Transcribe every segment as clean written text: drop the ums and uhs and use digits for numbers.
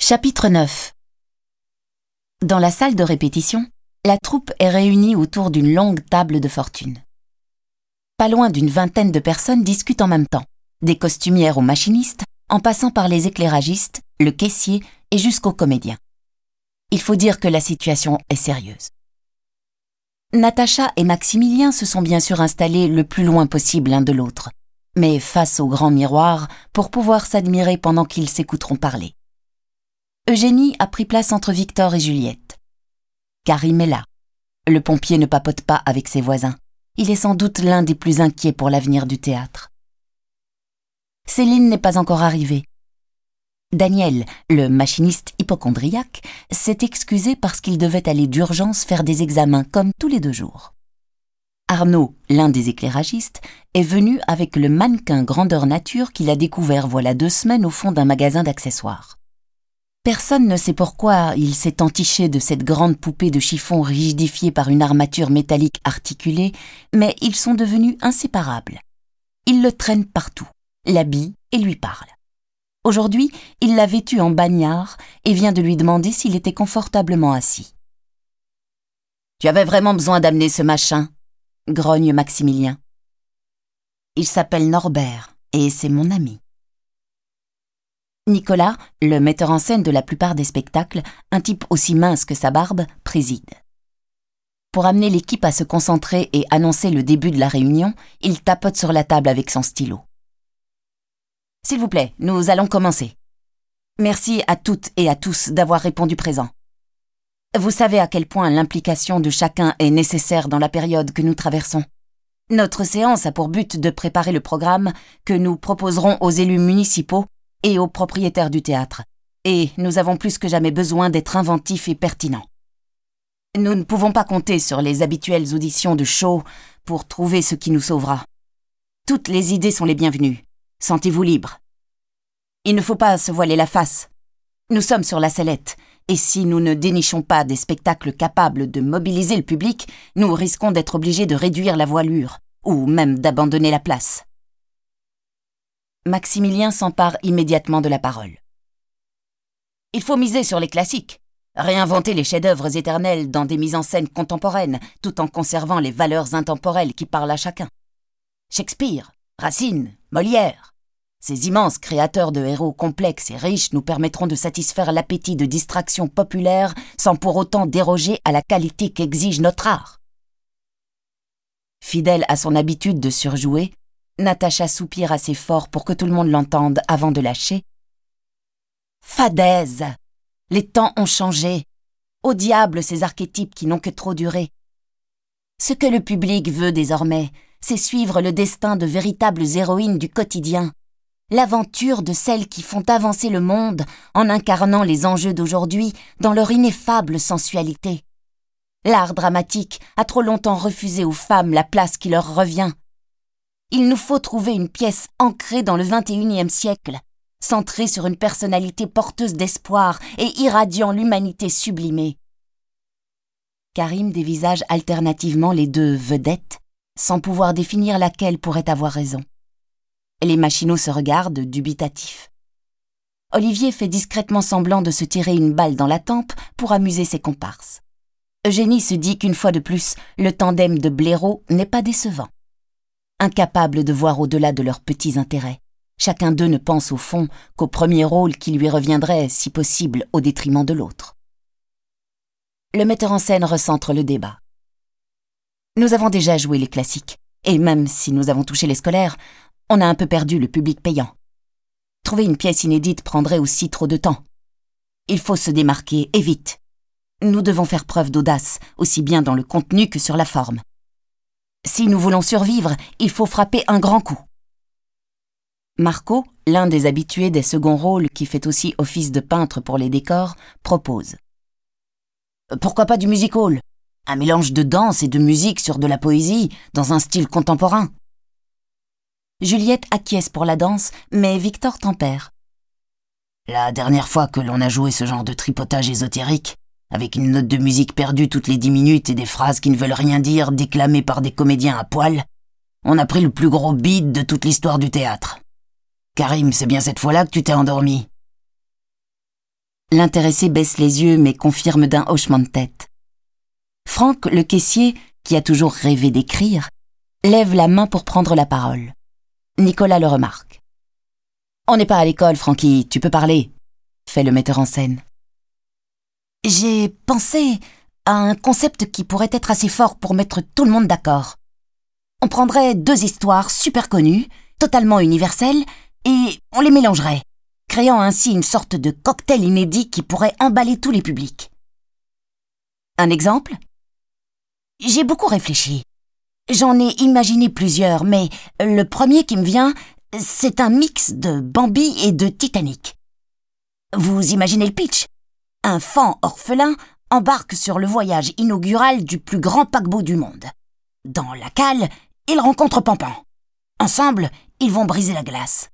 Chapitre 9. Dans la salle de répétition, la troupe est réunie autour d'une longue table de fortune. Pas loin d'une vingtaine de personnes discutent en même temps, des costumières aux machinistes, en passant par les éclairagistes, le caissier et jusqu'aux comédiens. Il faut dire que la situation est sérieuse. Natacha et Maximilien se sont bien sûr installés le plus loin possible l'un de l'autre, mais face au grand miroir pour pouvoir s'admirer pendant qu'ils s'écouteront parler. Eugénie a pris place entre Victor et Juliette. Karim est là. Le pompier ne papote pas avec ses voisins. Il est sans doute l'un des plus inquiets pour l'avenir du théâtre. Céline n'est pas encore arrivée. Daniel, le machiniste hypocondriaque, s'est excusé parce qu'il devait aller d'urgence faire des examens comme tous les 2 jours. Arnaud, l'un des éclairagistes, est venu avec le mannequin grandeur nature qu'il a découvert voilà 2 semaines au fond d'un magasin d'accessoires. Personne ne sait pourquoi il s'est entiché de cette grande poupée de chiffon rigidifiée par une armature métallique articulée, mais ils sont devenus inséparables. Il le traîne partout, l'habille et lui parle. Aujourd'hui, il l'a vêtu en bagnard et vient de lui demander s'il était confortablement assis. « Tu avais vraiment besoin d'amener ce machin ?» grogne Maximilien. « Il s'appelle Norbert et c'est mon ami. » Nicolas, le metteur en scène de la plupart des spectacles, un type aussi mince que sa barbe, préside. Pour amener l'équipe à se concentrer et annoncer le début de la réunion, il tapote sur la table avec son stylo. « S'il vous plaît, nous allons commencer. Merci à toutes et à tous d'avoir répondu présent. Vous savez à quel point l'implication de chacun est nécessaire dans la période que nous traversons. Notre séance a pour but de préparer le programme que nous proposerons aux élus municipaux et aux propriétaires du théâtre, et nous avons plus que jamais besoin d'être inventifs et pertinents. Nous ne pouvons pas compter sur les habituelles auditions de show pour trouver ce qui nous sauvera. Toutes les idées sont les bienvenues. Sentez-vous libre. Il ne faut pas se voiler la face. Nous sommes sur la sellette, et si nous ne dénichons pas des spectacles capables de mobiliser le public, nous risquons d'être obligés de réduire la voilure, ou même d'abandonner la place. » Maximilien s'empare immédiatement de la parole. « Il faut miser sur les classiques, réinventer les chefs-d'œuvre éternels dans des mises en scène contemporaines, tout en conservant les valeurs intemporelles qui parlent à chacun. Shakespeare, Racine, Molière, ces immenses créateurs de héros complexes et riches nous permettront de satisfaire l'appétit de distraction populaire sans pour autant déroger à la qualité qu'exige notre art. » Fidèle à son habitude de surjouer, Natacha soupire assez fort pour que tout le monde l'entende avant de lâcher. « Fadaise! Les temps ont changé. Au diable ces archétypes qui n'ont que trop duré. Ce que le public veut désormais, c'est suivre le destin de véritables héroïnes du quotidien, l'aventure de celles qui font avancer le monde en incarnant les enjeux d'aujourd'hui dans leur ineffable sensualité. L'art dramatique a trop longtemps refusé aux femmes la place qui leur revient. Il nous faut trouver une pièce ancrée dans le XXIe siècle, centrée sur une personnalité porteuse d'espoir et irradiant l'humanité sublimée. » Karim dévisage alternativement les 2 vedettes, sans pouvoir définir laquelle pourrait avoir raison. Les machinaux se regardent, dubitatifs. Olivier fait discrètement semblant de se tirer une balle dans la tempe pour amuser ses comparses. Eugénie se dit qu'une fois de plus, le tandem de blaireaux n'est pas décevant. Incapables de voir au-delà de leurs petits intérêts, chacun d'eux ne pense au fond qu'au premier rôle qui lui reviendrait, si possible, au détriment de l'autre. Le metteur en scène recentre le débat. « Nous avons déjà joué les classiques, et même si nous avons touché les scolaires, on a un peu perdu le public payant. Trouver une pièce inédite prendrait aussi trop de temps. Il faut se démarquer, et vite. Nous devons faire preuve d'audace, aussi bien dans le contenu que sur la forme. Si nous voulons survivre, il faut frapper un grand coup. » Marco, l'un des habitués des seconds rôles qui fait aussi office de peintre pour les décors, propose. « Pourquoi pas du music-hall ? Un mélange de danse et de musique sur de la poésie, dans un style contemporain. » Juliette acquiesce pour la danse, mais Victor tempère. « La dernière fois que l'on a joué ce genre de tripotage ésotérique, avec une note de musique perdue toutes les 10 minutes et des phrases qui ne veulent rien dire déclamées par des comédiens à poil, on a pris le plus gros bide de toute l'histoire du théâtre. Karim, c'est bien cette fois-là que tu t'es endormi. » L'intéressé baisse les yeux mais confirme d'un hochement de tête. Franck, le caissier, qui a toujours rêvé d'écrire, lève la main pour prendre la parole. Nicolas le remarque. « On n'est pas à l'école, Francky, tu peux parler », fait le metteur en scène. « J'ai pensé à un concept qui pourrait être assez fort pour mettre tout le monde d'accord. On prendrait 2 histoires super connues, totalement universelles, et on les mélangerait, créant ainsi une sorte de cocktail inédit qui pourrait emballer tous les publics. Un exemple ? J'ai beaucoup réfléchi. J'en ai imaginé plusieurs, mais le premier qui me vient, c'est un mix de Bambi et de Titanic. Vous imaginez le pitch ? Un fan orphelin embarque sur le voyage inaugural du plus grand paquebot du monde. Dans la cale, il rencontre Pampan. Ensemble, ils vont briser la glace.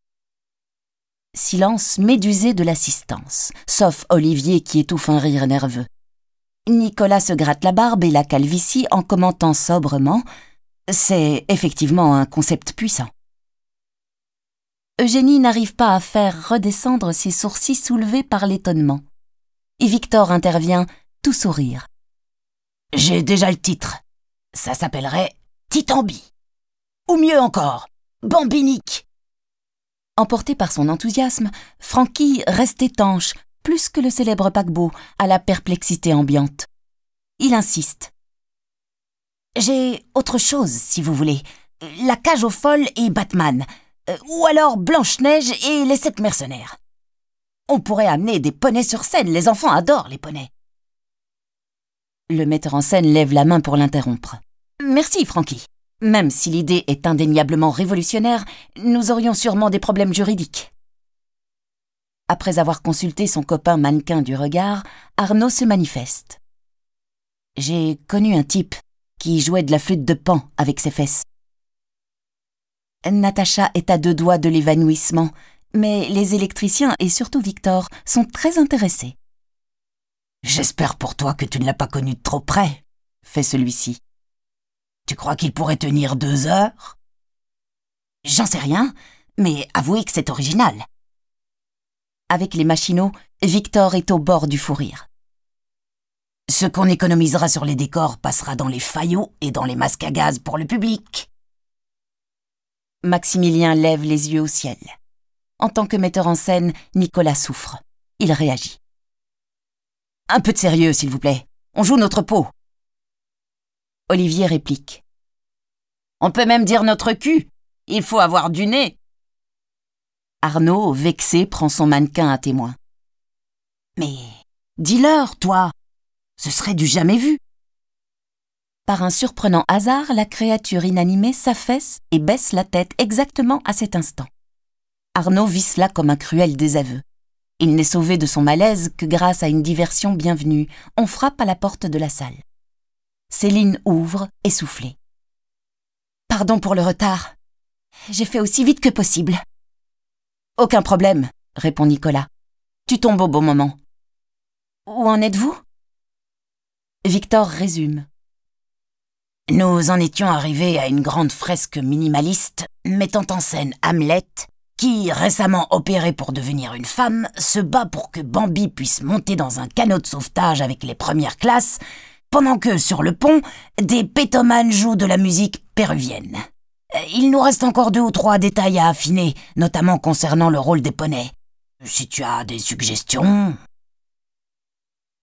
Silence médusé de l'assistance, sauf Olivier qui étouffe un rire nerveux. Nicolas se gratte la barbe et la calvitie en commentant sobrement « C'est effectivement un concept puissant ». Eugénie n'arrive pas à faire redescendre ses sourcils soulevés par l'étonnement. Et Victor intervient, tout sourire. « J'ai déjà le titre. Ça s'appellerait Titambi. Ou mieux encore, Bambinique. » Emporté par son enthousiasme, Francky reste étanche, plus que le célèbre paquebot, à la perplexité ambiante. Il insiste. « J'ai autre chose, si vous voulez. La cage aux folles et Batman. Ou alors Blanche-Neige et les 7 mercenaires. On pourrait amener des poneys sur scène, les enfants adorent les poneys. » Le metteur en scène lève la main pour l'interrompre. « Merci, Francky. Même si l'idée est indéniablement révolutionnaire, nous aurions sûrement des problèmes juridiques. » Après avoir consulté son copain mannequin du regard, Arnaud se manifeste. « J'ai connu un type qui jouait de la flûte de Pan avec ses fesses. » Natacha est à 2 doigts de l'évanouissement, mais les électriciens et surtout Victor sont très intéressés. « J'espère pour toi que tu ne l'as pas connu de trop près, » fait celui-ci. « Tu crois qu'il pourrait tenir 2 heures ?»« J'en sais rien, mais avouez que c'est original. » Avec les machinaux, Victor est au bord du fou rire. « Ce qu'on économisera sur les décors passera dans les fayots et dans les masques à gaz pour le public. » Maximilien lève les yeux au ciel. En tant que metteur en scène, Nicolas souffre. Il réagit. « Un peu de sérieux, s'il vous plaît. On joue notre peau. » Olivier réplique. « On peut même dire notre cul. Il faut avoir du nez. » Arnaud, vexé, prend son mannequin à témoin. « Mais dis-leur, toi. Ce serait du jamais vu. » Par un surprenant hasard, la créature inanimée s'affaisse et baisse la tête exactement à cet instant. Arnaud vit cela comme un cruel désaveu. Il n'est sauvé de son malaise que grâce à une diversion bienvenue. On frappe à la porte de la salle. Céline ouvre, essoufflée. « Pardon pour le retard. J'ai fait aussi vite que possible. »« Aucun problème, » répond Nicolas. « Tu tombes au bon moment. »« Où en êtes-vous » Victor résume. « Nous en étions arrivés à une grande fresque minimaliste mettant en scène Hamlet, qui, récemment opéré pour devenir une femme, se bat pour que Bambi puisse monter dans un canot de sauvetage avec les premières classes, pendant que, sur le pont, des pétomanes jouent de la musique péruvienne. Il nous reste encore 2 ou 3 détails à affiner, notamment concernant le rôle des poneys. Si tu as des suggestions... »